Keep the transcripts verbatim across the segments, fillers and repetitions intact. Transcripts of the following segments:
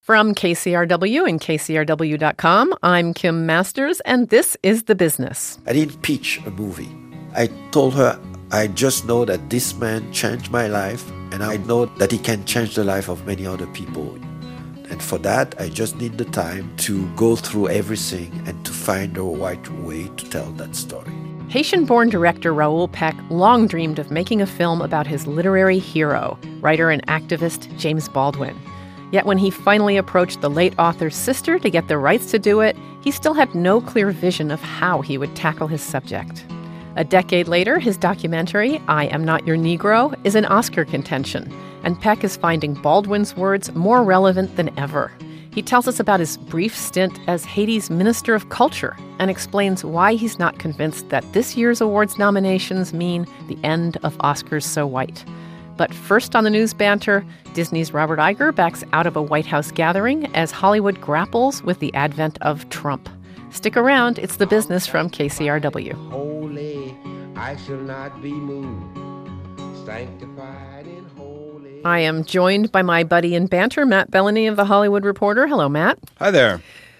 From K C R W and K C R W dot com, I'm Kim Masters, and this is The Business. I didn't pitch a movie. I told her, I just know that this man changed my life, and I know that he can change the life of many other people. And for that, I just need the time to go through everything and to find the right way to tell that story. Haitian-born director Raoul Peck long dreamed of making a film about his literary hero, writer and activist James Baldwin. Yet when he finally approached the late author's sister to get the rights to do it, he still had no clear vision of how he would tackle his subject. A decade later, his documentary, I Am Not Your Negro, is an Oscar contention, and Peck is finding Baldwin's words more relevant than ever. He tells us about his brief stint as Haiti's Minister of Culture and explains why he's not convinced that this year's awards nominations mean the end of Oscars So White. But first on the news banter, Disney's Robert Iger backs out of a White House gathering as Hollywood grapples with the advent of Trump. Stick around, it's The Business from K C R W. Holy, I shall not be moved, sanctified and holy. I am joined by my buddy in banter, Matt Bellany of The Hollywood Reporter. Hello, Matt. Hi there.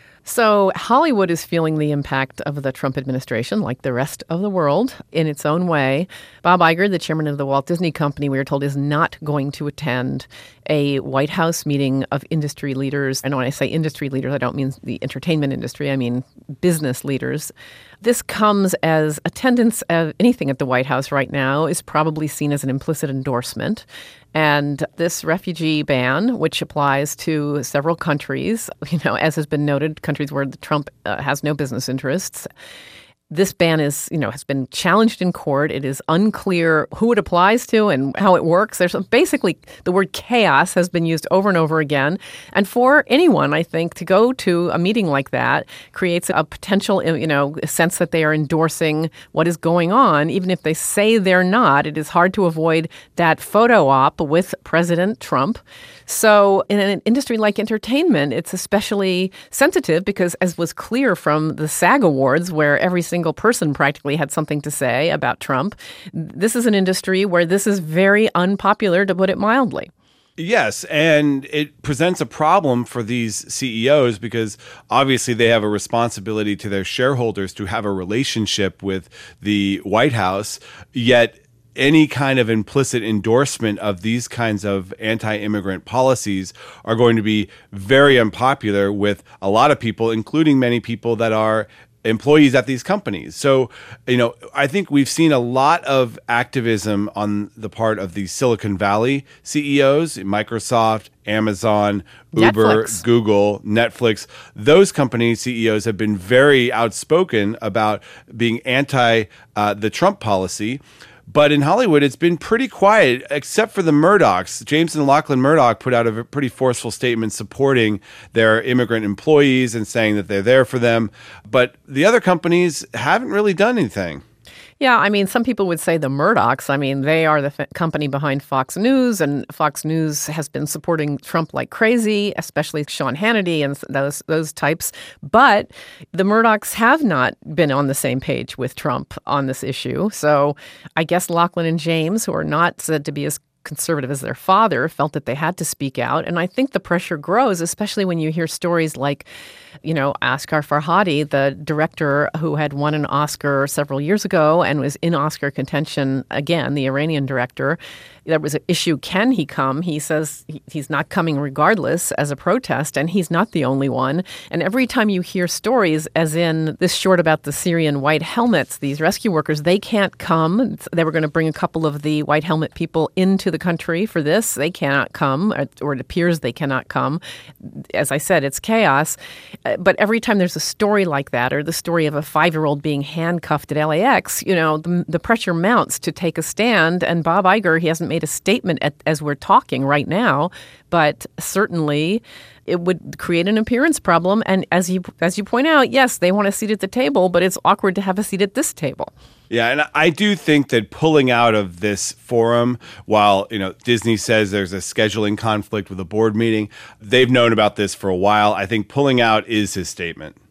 So Hollywood is feeling the impact of the Trump administration, like the rest of the world, in its own way. Bob Iger, the chairman of the Walt Disney Company, we are told, is not going to attend a White House meeting of industry leaders. And when I say industry leaders, I don't mean the entertainment industry. I mean business leaders. This comes as attendance of anything at the White House right now is probably seen as an implicit endorsement. And this refugee ban, which applies to several countries, you know, as has been noted, countries where Trump uh, has no business interests. This ban is, you know, has been challenged in court. It is unclear who it applies to and how it works. There's basically the word chaos has been used over and over again. And for anyone, I think, to go to a meeting like that creates a potential, you know, sense that they are endorsing what is going on. Even if they say they're not, it is hard to avoid that photo op with President Trump. So in an industry like entertainment, it's especially sensitive because, as was clear from the SAG Awards, where every single person practically had something to say about Trump, this is an industry where this is very unpopular, to put it mildly. Yes, and it presents a problem for these C E Os because obviously they have a responsibility to their shareholders to have a relationship with the White House, yet any kind of implicit endorsement of these kinds of anti-immigrant policies are going to be very unpopular with a lot of people, including many people that are employees at these companies. So, you know, I think we've seen a lot of activism on the part of the Silicon Valley C E Os, Microsoft, Amazon, Uber, Netflix. Google, Netflix. Those company C E Os have been very outspoken about being anti uh, the Trump policy. But in Hollywood, it's been pretty quiet, except for the Murdochs. James and Lachlan Murdoch put out a pretty forceful statement supporting their immigrant employees and saying that they're there for them. But the other companies haven't really done anything. Yeah, I mean, some people would say the Murdochs. I mean, they are the f- company behind Fox News, and Fox News has been supporting Trump like crazy, especially Sean Hannity and those those types. But the Murdochs have not been on the same page with Trump on this issue. So I guess Lachlan and James, who are not said to be as conservative as their father, felt that they had to speak out. And I think the pressure grows, especially when you hear stories like, you know, Asghar Farhadi, the director who had won an Oscar several years ago and was in Oscar contention again, the Iranian director. There was an issue, can he come? He says he's not coming regardless as a protest, and he's not the only one. And every time you hear stories, as in this short about the Syrian white helmets, these rescue workers, they can't come. They were going to bring a couple of the white helmet people into the country for this. They cannot come, or it appears they cannot come. As I said, it's chaos. But every time there's a story like that, or the story of a five-year-old being handcuffed at L A X, you know, the, the pressure mounts to take a stand. And Bob Iger, he hasn't made a statement at, as we're talking right now, but certainly it would create an appearance problem. And as you as you point out, yes, they want a seat at the table, but it's awkward to have a seat at this table. Yeah, and I do think that pulling out of this forum, while, you know, Disney says there's a scheduling conflict with a board meeting, they've known about this for a while. I think pulling out is his statement.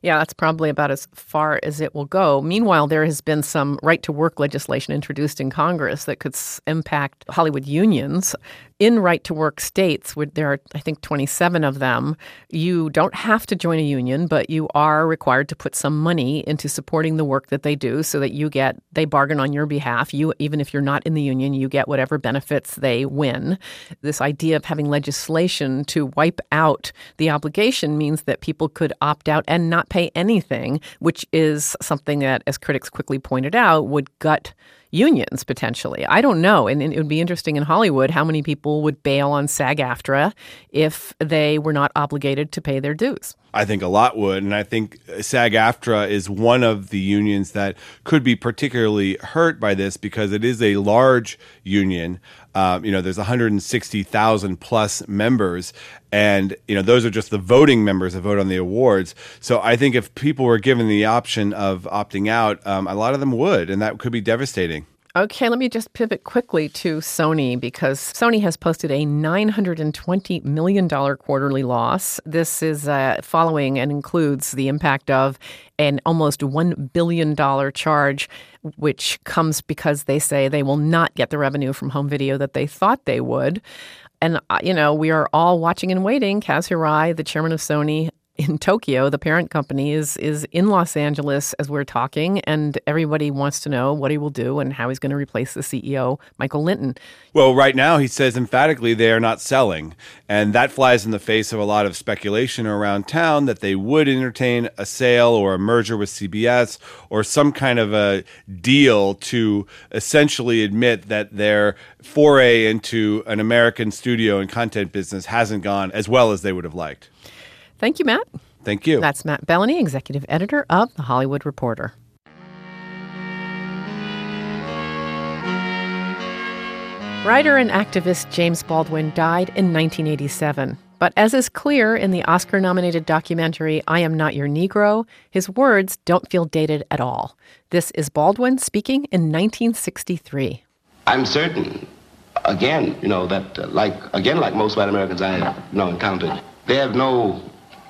Yeah, that's probably about as far as it will go. Meanwhile, there has been some right-to-work legislation introduced in Congress that could s- impact Hollywood unions. In right-to-work states, where there are, I think, twenty-seven of them, you don't have to join a union, but you are required to put some money into supporting the work that they do so that you get, they bargain on your behalf. You, even if you're not in the union, you get whatever benefits they win. This idea of having legislation to wipe out the obligation means that people could opt out and not pay anything, which is something that, as critics quickly pointed out, would gut unions potentially. I don't know. And it would be interesting in Hollywood how many people would bail on SAG-AFTRA if they were not obligated to pay their dues. I think a lot would. And I think SAG-AFTRA is one of the unions that could be particularly hurt by this because it is a large union. Um, you know, there's one hundred sixty thousand plus members. And, you know, those are just the voting members that vote on the awards. So I think if people were given the option of opting out, um, a lot of them would. And that could be devastating. Okay, let me just pivot quickly to Sony because Sony has posted a nine hundred twenty million dollars quarterly loss. This is uh, following and includes the impact of an almost one billion dollars charge, which comes because they say they will not get the revenue from home video that they thought they would. And, uh, you know, we are all watching and waiting. Kaz Hirai, the chairman of Sony, in Tokyo, the parent company, is is in Los Angeles as we're talking, and everybody wants to know what he will do and how he's going to replace the C E O, Michael Lynton. Well, right now, he says emphatically they are not selling, and that flies in the face of a lot of speculation around town that they would entertain a sale or a merger with C B S or some kind of a deal to essentially admit that their foray into an American studio and content business hasn't gone as well as they would have liked. Thank you, Matt. Thank you. That's Matt Bellany, executive editor of The Hollywood Reporter. Writer and activist James Baldwin died in nineteen eighty-seven. But as is clear in the Oscar-nominated documentary I Am Not Your Negro, his words don't feel dated at all. This is Baldwin speaking in nineteen sixty-three. I'm certain, again, you know, that uh, like, again, like most white Americans I have, you know, encountered, they have no...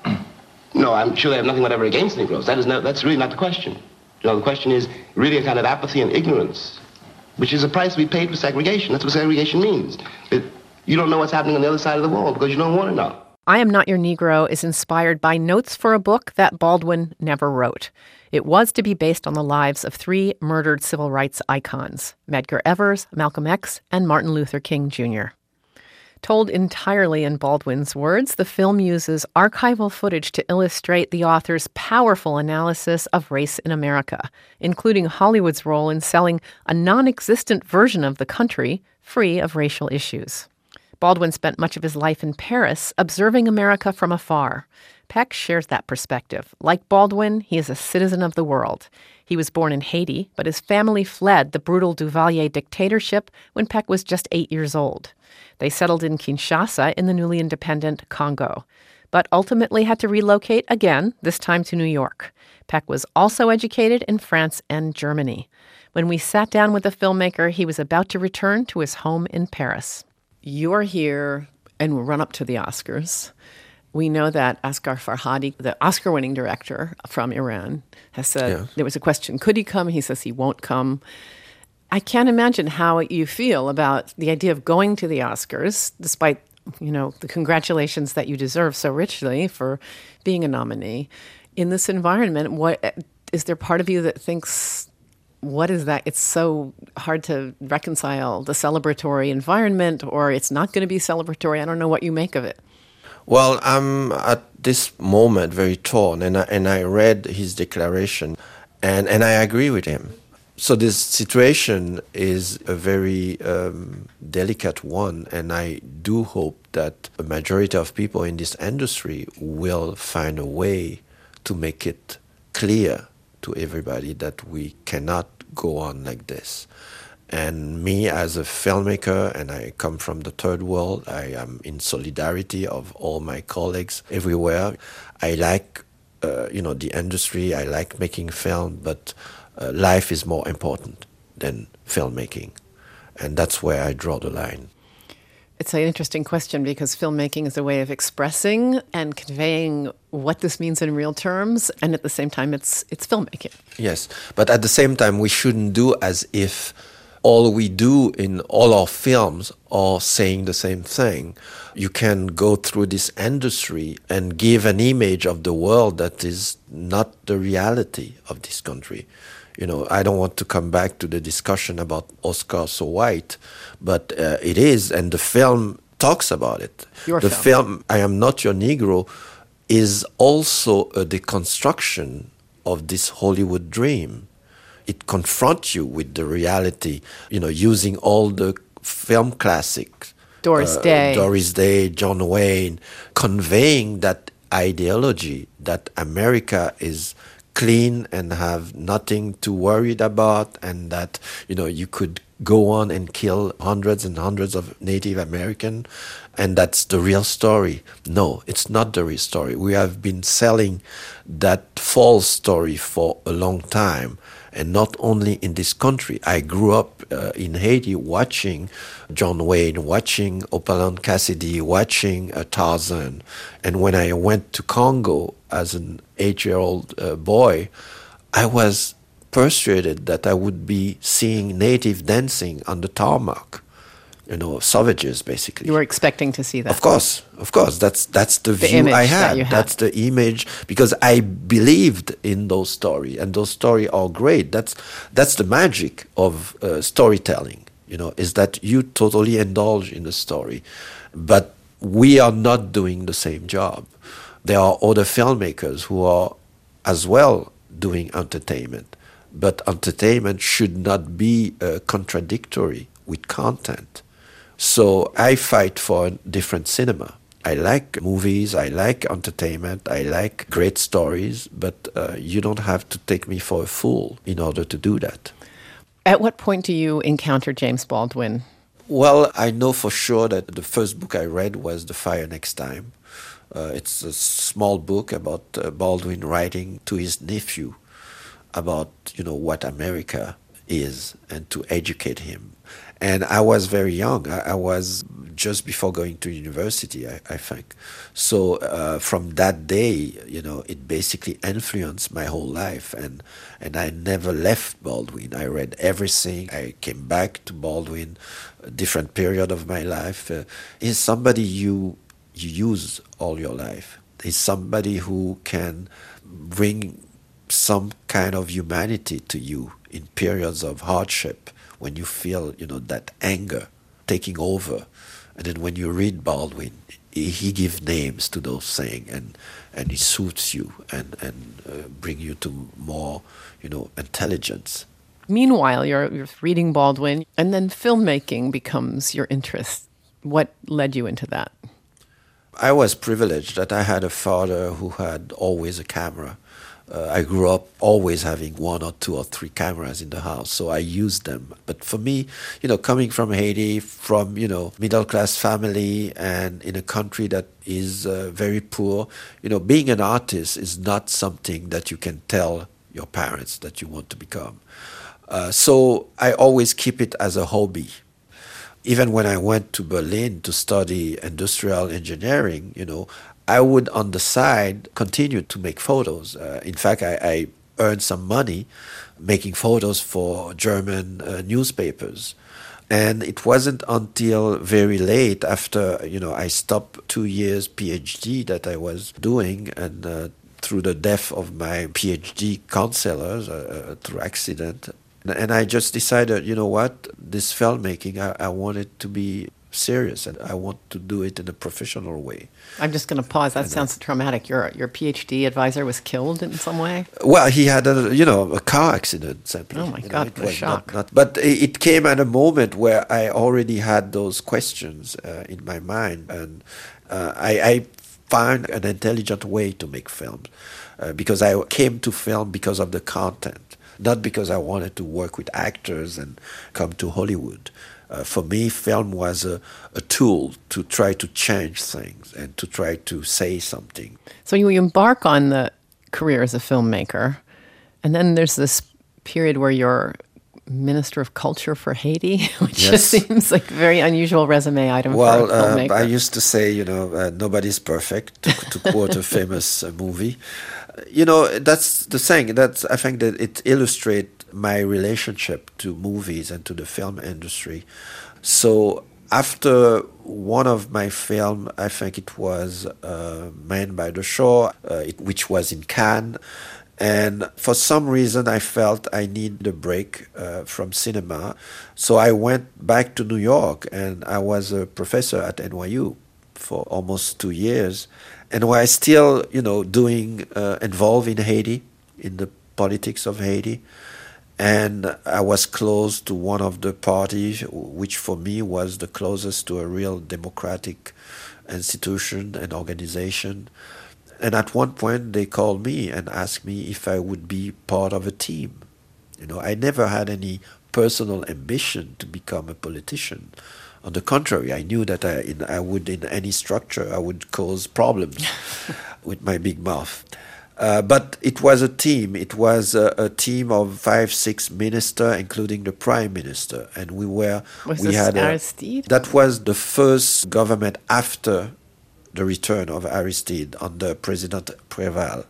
No, I'm sure they have nothing whatever against Negroes. That is no, that's really not the question. You know, the question is really a kind of apathy and ignorance, which is a price to be paid for segregation. That's what segregation means. It, you don't know what's happening on the other side of the wall because you don't want to know. I Am Not Your Negro is inspired by notes for a book that Baldwin never wrote. It was to be based on the lives of three murdered civil rights icons, Medgar Evers, Malcolm X, and Martin Luther King Junior Told entirely in Baldwin's words, the film uses archival footage to illustrate the author's powerful analysis of race in America, including Hollywood's role in selling a non-existent version of the country free of racial issues. Baldwin spent much of his life in Paris, observing America from afar. Peck shares that perspective. Like Baldwin, he is a citizen of the world. He was born in Haiti, but his family fled the brutal Duvalier dictatorship when Peck was just eight years old. They settled in Kinshasa in the newly independent Congo, but ultimately had to relocate again, this time to New York. Peck was also educated in France and Germany. When we sat down with the filmmaker, he was about to return to his home in Paris. You're here, and we'll run up to the Oscars. We know that Asghar Farhadi, the Oscar-winning director from Iran, has said, yeah. There was a question, could he come? He says he won't come. I can't imagine how you feel about the idea of going to the Oscars, despite, you know, the congratulations that you deserve so richly for being a nominee. In this environment, what is there part of you that thinks, what is that? It's so hard to reconcile the celebratory environment, or it's not going to be celebratory. I don't know what you make of it. Well, I'm at this moment very torn, and I, and I read his declaration, and, and I agree with him. So this situation is a very um, delicate one, and I do hope that a majority of people in this industry will find a way to make it clear to everybody that we cannot go on like this. And me as a filmmaker, and I come from the third world, I am in solidarity of all my colleagues everywhere. I like, uh, you know, the industry, I like making film, but uh, life is more important than filmmaking. And that's where I draw the line. It's an interesting question because filmmaking is a way of expressing and conveying what this means in real terms, and at the same time, it's it's filmmaking. Yes, but at the same time, we shouldn't do as if all we do in all our films are saying the same thing. You can go through this industry and give an image of the world that is not the reality of this country. You know, I don't want to come back to the discussion about Oscar So White, but uh, it is, and the film talks about it. Your the film. film, I Am Not Your Negro, is also a deconstruction of this Hollywood dream. It confronts you with the reality, you know, using all the film classics. Doris uh, Day. Doris Day, John Wayne, conveying that ideology that America is clean and have nothing to worry about, and that, you know, you could go on and kill hundreds and hundreds of Native American, and that's the real story. No, it's not the real story. We have been selling that false story for a long time, and not only in this country. I grew up uh, in Haiti watching John Wayne, watching Opalan Cassidy, watching uh, Tarzan, and when I went to Congo as an eight-year-old uh, boy, I was persuaded that I would be seeing native dancing on the tarmac, you know, savages basically. You were expecting to see that. Of course, of course. That's that's the, The view image I that had. you had. That's the image, because I believed in those stories, and those stories are great. That's that's the magic of uh, storytelling. You know, is that you totally indulge in the story, but we are not doing the same job. There are other filmmakers who are as well doing entertainment, but entertainment should not be uh, contradictory with content. So I fight for a different cinema. I like movies, I like entertainment, I like great stories, but uh, you don't have to take me for a fool in order to do that. At what point do you encounter James Baldwin? Well, I know for sure that the first book I read was The Fire Next Time. Uh, it's a small book about uh, Baldwin writing to his nephew about, you know, what America is, and to educate him. And I was very young. I, I was just before going to university, I, I think. So uh, from that day, you know, it basically influenced my whole life. And, and I never left Baldwin. I read everything. I came back to Baldwin, a different period of my life. Uh, he's somebody you, you use all your life. He's somebody who can bring some kind of humanity to you in periods of hardship, when you feel, you know, that anger taking over. And then when you read Baldwin, he, he gives names to those things, and, and he soothes you and, and uh, bring you to more, you know, intelligence. Meanwhile, you're, you're reading Baldwin, and then filmmaking becomes your interest. What led you into that? I was privileged that I had a father who had always a camera. Uh, I grew up always having one or two or three cameras in the house, so I used them. But for me, you know, coming from Haiti, from, you know, middle-class family, and in a country that is uh, very poor, you know, being an artist is not something that you can tell your parents that you want to become. Uh, so I always keep it as a hobby. Even when I went to Berlin to study industrial engineering, you know, I would, on the side, continue to make photos. Uh, in fact, I, I earned some money making photos for German uh, newspapers. And it wasn't until very late after, you know, I stopped two years PhD that I was doing, and uh, through the death of my PhD counselors, uh, through accident, and I just decided, you know what, this filmmaking, I, I want it to be serious, and I want to do it in a professional way. I'm just going to pause. That sounds traumatic. Your your PhD advisor was killed in some way? Well, he had a, you know, a car accident simply. Oh my you know, God, it what a was shock. Not, not, but it came at a moment where I already had those questions uh, in my mind, and uh, I, I found an intelligent way to make films, uh, because I came to film because of the content, not because I wanted to work with actors and come to Hollywood. Uh, for me, film was a, a tool to try to change things and to try to say something. So you embark on the career as a filmmaker, and then there's this period where you're Minister of Culture for Haiti, which Yes. just seems like a very unusual resume item Well, for a uh, filmmaker. I used to say, you know, uh, nobody's perfect, to, to quote a famous uh, movie. You know, that's the thing. That's, I think that it illustrates my relationship to movies and to the film industry. So after one of my film, I think it was uh, Man by the Shore, uh, it, which was in Cannes. And for some reason, I felt I need a break uh, from cinema. So I went back to New York, and I was a professor at N Y U for almost two years. And I was still, you know, doing, uh, involved in Haiti, in the politics of Haiti. And I was close to one of the parties, which for me was the closest to a real democratic institution and organization. And at one point, they called me and asked me if I would be part of a team. You know, I never had any personal ambition to become a politician. On the contrary, I knew that I, in, I would, in any structure, I would cause problems with my big mouth. Uh, but it was a team. It was a, a team of five, six ministers, including the prime minister, and we were. Was we this had a, Aristide? That was the first government after the return of Aristide under President Préval.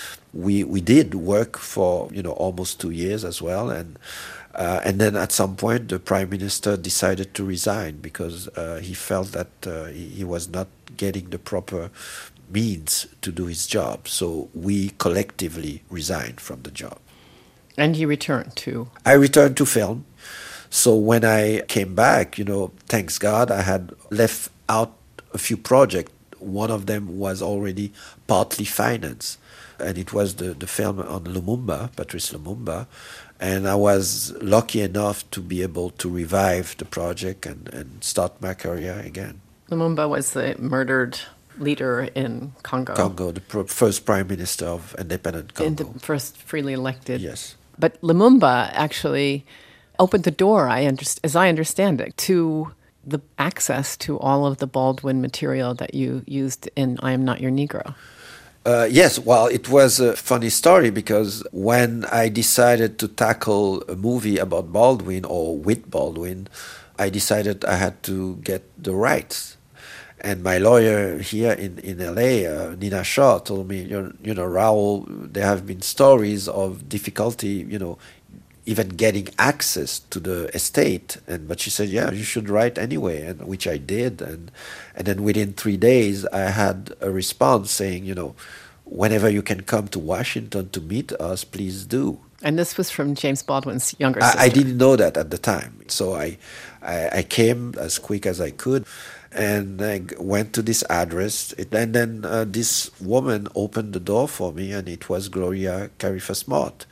We we did work for you know almost two years as well, and uh, and then at some point the prime minister decided to resign because uh, he felt that uh, he, he was not getting the proper means to do his job. So we collectively resigned from the job. And you returned to... I returned to film. So when I came back, you know, thanks God, I had left out a few projects. One of them was already partly financed. And it was the, the film on Lumumba, Patrice Lumumba. And I was lucky enough to be able to revive the project and, and start my career again. Lumumba was the murdered leader in Congo. Congo, the pr- first prime minister of independent Congo. In the first freely elected. Yes. But Lumumba actually opened the door, I underst- as I understand it, to the access to all of the Baldwin material that you used in I Am Not Your Negro. Uh, yes, well, it was a funny story because when I decided to tackle a movie about Baldwin or with Baldwin, I decided I had to get the rights. And my lawyer here in, in L A, uh, Nina Shaw, told me, you know, you know, Raoul, there have been stories of difficulty, you know, even getting access to the estate. And but she said, yeah, you should write anyway, and which I did. And and then within three days, I had a response saying, you know, whenever you can come to Washington to meet us, please do. And this was from James Baldwin's younger sister. I, I didn't know that at the time. So I, I, I came as quick as I could. And I went to this address, and then uh, this woman opened the door for me, and it was Gloria Carifa-Smart.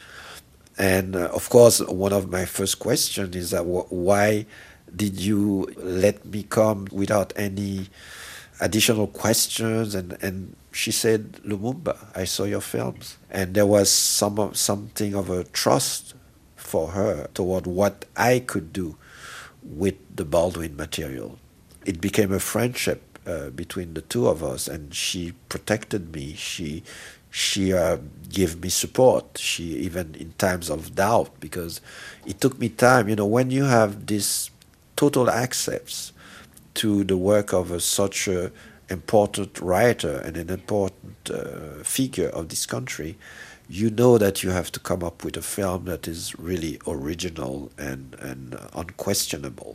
And uh, of course, one of my first questions is that w- why did you let me come without any additional questions? And, and she said, Lumumba, I saw your films. And there was some of, something of a trust for her toward what I could do with the Baldwin material. It became a friendship uh, between the two of us, and she protected me. She she uh, gave me support. She even in times of doubt, because it took me time. You know, when you have this total access to the work of a, such a important writer and an important uh, figure of this country, you know that you have to come up with a film that is really original and and uh, unquestionable.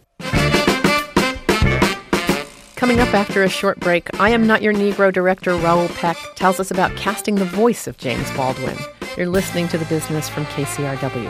Coming up after a short break, I Am Not Your Negro director Raoul Peck tells us about casting the voice of James Baldwin. You're listening to The Business from K C R W.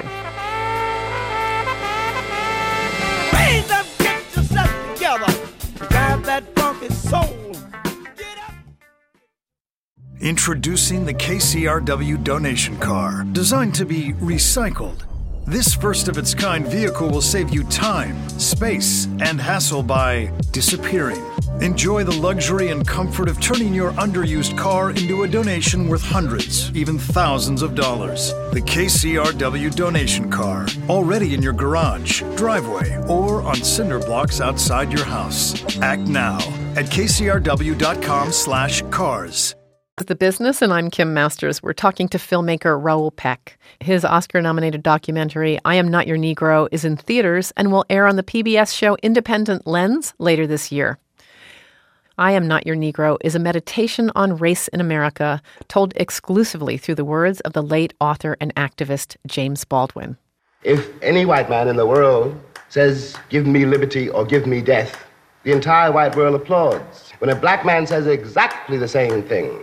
Raise up, get yourself together. Grab that funky soul. Get up. Introducing the K C R W donation car, designed to be recycled. This first-of-its-kind vehicle will save you time, space, and hassle by disappearing. Enjoy the luxury and comfort of turning your underused car into a donation worth hundreds, even thousands of dollars. The K C R W donation car, already in your garage, driveway, or on cinder blocks outside your house. Act now at kcrw.com slash cars. The Business, and I'm Kim Masters. We're talking to filmmaker Raoul Peck. His Oscar-nominated documentary, I Am Not Your Negro, is in theaters and will air on the P B S show Independent Lens later this year. I Am Not Your Negro is a meditation on race in America, told exclusively through the words of the late author and activist James Baldwin. If any white man in the world says, give me liberty or give me death, the entire white world applauds. When a black man says exactly the same thing,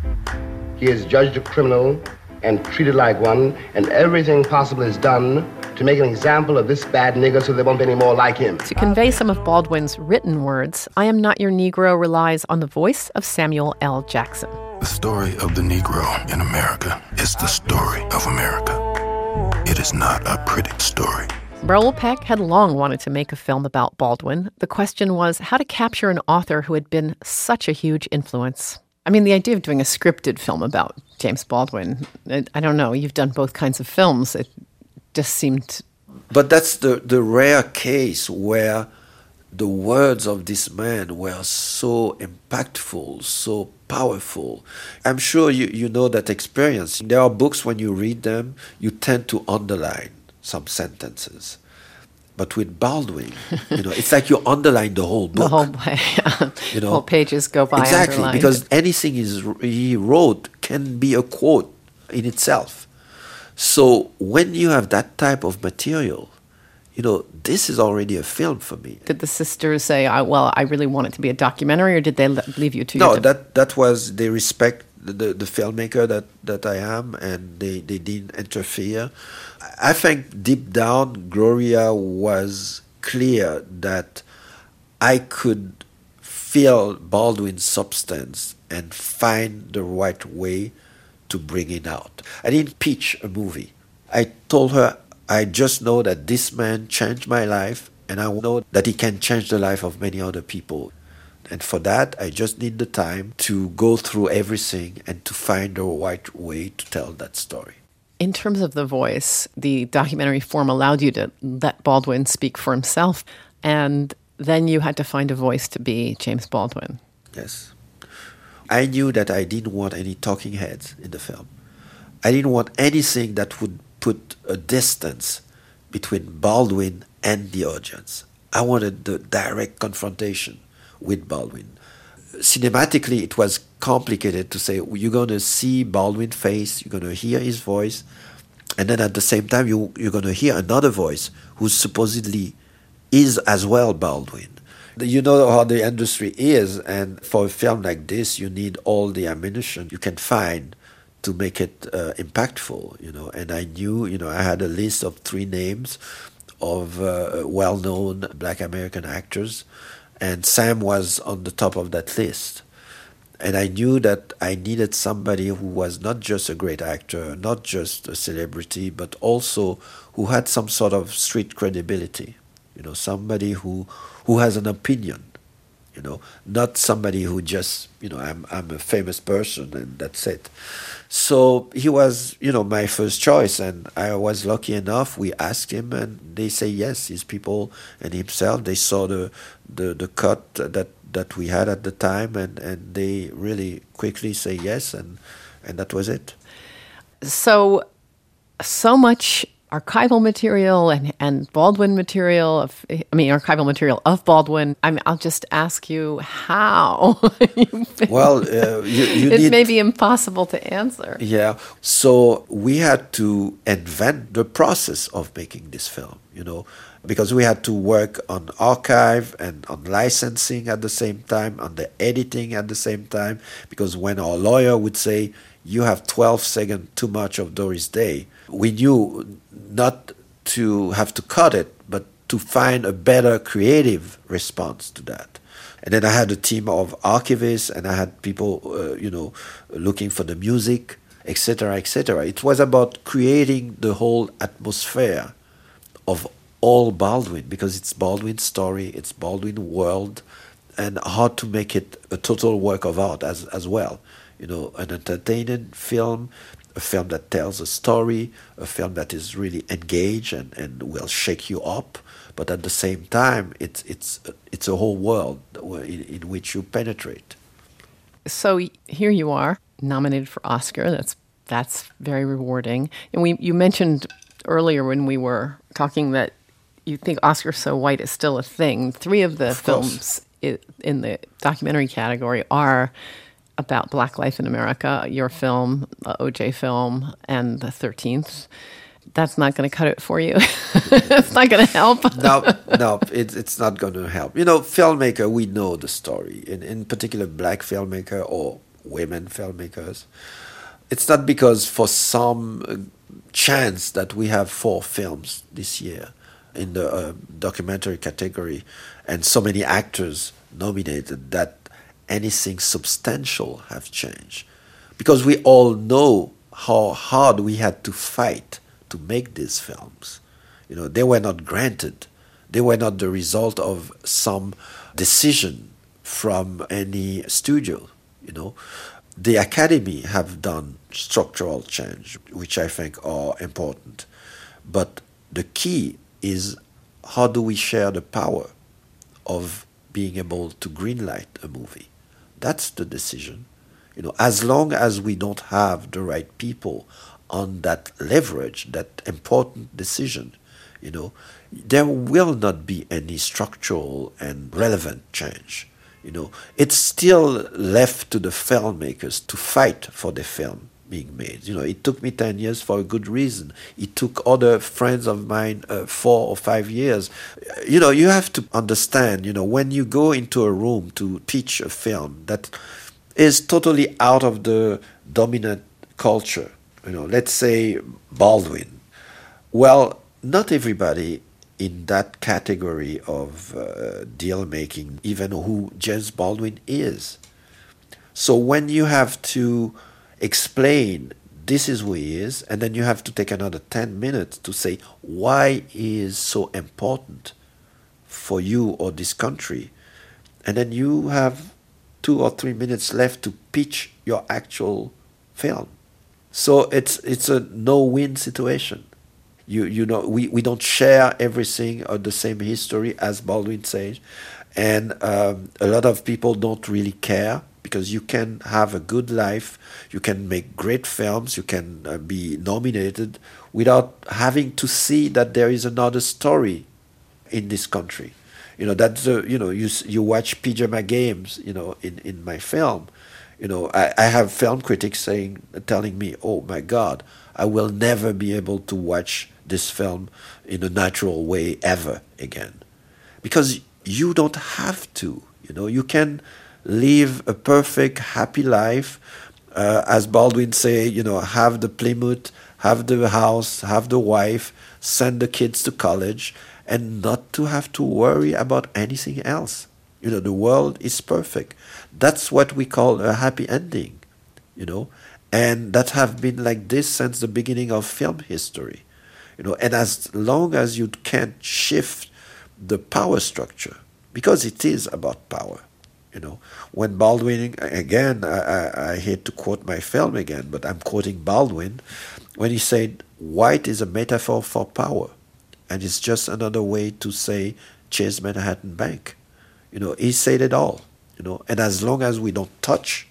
he is judged a criminal and treated like one, and everything possible is done to make an example of this bad nigger so there won't be any more like him. To convey some of Baldwin's written words, I Am Not Your Negro relies on the voice of Samuel L. Jackson. The story of the Negro in America is the story of America. It is not a pretty story. Raoul Peck had long wanted to make a film about Baldwin. The question was how to capture an author who had been such a huge influence. I mean, the idea of doing a scripted film about James Baldwin, I, I don't know, you've done both kinds of films. It just seemed... But that's the, the rare case where the words of this man were so impactful, so powerful. I'm sure you, you know that experience. There are books, when you read them, you tend to underline some sentences. But with Baldwin, you know, it's like you underline the whole book. The whole way, yeah. You know, whole pages go by exactly, underlined. because anything is, he wrote can be a quote in itself. So when you have that type of material, you know, this is already a film for me. Did the sisters say, I, well, I really want it to be a documentary, or did they leave you to No, your... that, that was, they respect the, the, the filmmaker that, that I am, and they, they didn't interfere. I think deep down, Gloria was clear that I could feel Baldwin's substance and find the right way to bring it out. I didn't pitch a movie. I told her, I just know that this man changed my life, and I know that he can change the life of many other people. And for that, I just need the time to go through everything and to find the right way to tell that story. In terms of the voice, the documentary form allowed you to let Baldwin speak for himself, and then you had to find a voice to be James Baldwin. Yes. I knew that I didn't want any talking heads in the film. I didn't want anything that would put a distance between Baldwin and the audience. I wanted the direct confrontation with Baldwin. Cinematically, it was complicated to say, you're going to see Baldwin's face, you're going to hear his voice, and then at the same time, you, you're going to hear another voice who supposedly is as well Baldwin. You know how the industry is, and for a film like this, you need all the ammunition you can find to make it uh, impactful, you know. And I knew, you know, I had a list of three names of uh, well-known Black American actors, and Sam was on the top of that list. And I knew that I needed somebody who was not just a great actor, not just a celebrity, but also who had some sort of street credibility. You know, somebody who who has an opinion, you know, not somebody who just, you know, I'm I'm a famous person and that's it. So he was, you know, my first choice, and I was lucky enough. We asked him, and they say yes. His people and himself, they saw the the, the cut that, that we had at the time, and, and they really quickly say yes, and and that was it. So, so much archival material and, and Baldwin material of, I mean, archival material of Baldwin. I mean, I'll just ask you how. Well, uh, you, you it need, may be impossible to answer. Yeah. So we had to invent the process of making this film, you know, because we had to work on archive and on licensing at the same time, on the editing at the same time, because when our lawyer would say, you have twelve seconds too much of Doris Day, we knew not to have to cut it, but to find a better creative response to that. And then I had a team of archivists, and I had people, uh, you know, looking for the music, et cetera, et cetera. It was about creating the whole atmosphere of all Baldwin, because it's Baldwin's story, it's Baldwin world, and how to make it a total work of art as as well. You know, an entertaining film, a film that tells a story, a film that is really engaged and, and will shake you up, but at the same time, it's it's it's a whole world in, in which you penetrate. So here you are, nominated for Oscar. That's that's very rewarding. And we you mentioned earlier when we were talking that you think Oscar So White is still a thing. Three of the Of films i- in the documentary category are about Black life in America. Your film, uh, O J film, and The thirteenth. That's not going to cut it for you. It's not going to help. no, no, it, it's not going to help. You know, filmmaker, we know the story. In, in particular, black filmmaker or women filmmakers. It's not because for some uh, chance that we have four films this year in the uh, documentary category and so many actors nominated that anything substantial have changed. Because we all know how hard we had to fight to make these films. You know, they were not granted. They were not the result of some decision from any studio, you know. The Academy have done structural change, which I think are important. But the key is how do we share the power of being able to greenlight a movie? That's the decision. You know, as long as we don't have the right people on that leverage, that important decision, you know, there will not be any structural and relevant change. You know, it's still left to the filmmakers to fight for the film being made. You know, it took me ten years for a good reason. It took other friends of mine uh, four or five years. You know, you have to understand, you know, when you go into a room to pitch a film that is totally out of the dominant culture, you know, let's say Baldwin. Well, not everybody in that category of uh, deal making, even who James Baldwin is. So when you have to explain this is who he is, and then you have to take another ten minutes to say why he is so important for you or this country, and then you have two or three minutes left to pitch your actual film. So it's it's a no-win situation. You you know we, we don't share everything or the same history as Baldwin says, and um, a lot of people don't really care because you can have a good life, you can make great films, you can uh, be nominated without having to see that there is another story in this country. You know that's uh, you know you you watch Pyjama Games, you know in, in my film. You know, I, I have film critics saying, telling me, "Oh my God, I will never be able to watch this film in a natural way ever again," because you don't have to. You know, you can live a perfect, happy life, uh, as Baldwin say. You know, have the Plymouth, have the house, have the wife, send the kids to college, and not to have to worry about anything else. You know, the world is perfect. That's what we call a happy ending, you know, and that have been like this since the beginning of film history, you know, and as long as you can't shift the power structure, because it is about power, you know. When Baldwin, again, I, I, I hate to quote my film again, but I'm quoting Baldwin, when he said, white is a metaphor for power, and it's just another way to say Chase Manhattan Bank. You know, he said it all, you know, and as long as we don't touch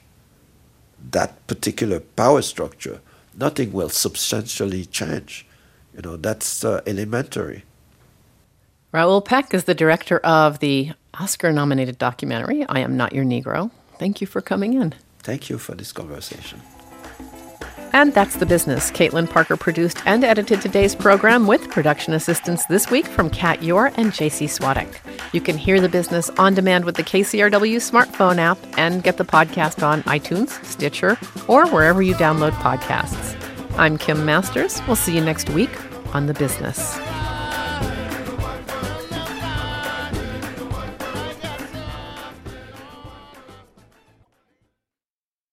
that particular power structure, nothing will substantially change. You know, that's uh, elementary. Raoul Peck is the director of the Oscar-nominated documentary, I Am Not Your Negro. Thank you for coming in. Thank you for this conversation. And that's The Business. Caitlin Parker produced and edited today's program with production assistance this week from Kat Yor and J C Swadek. You can hear The Business on demand with the K C R W smartphone app and get the podcast on iTunes, Stitcher, or wherever you download podcasts. I'm Kim Masters. We'll see you next week on The Business.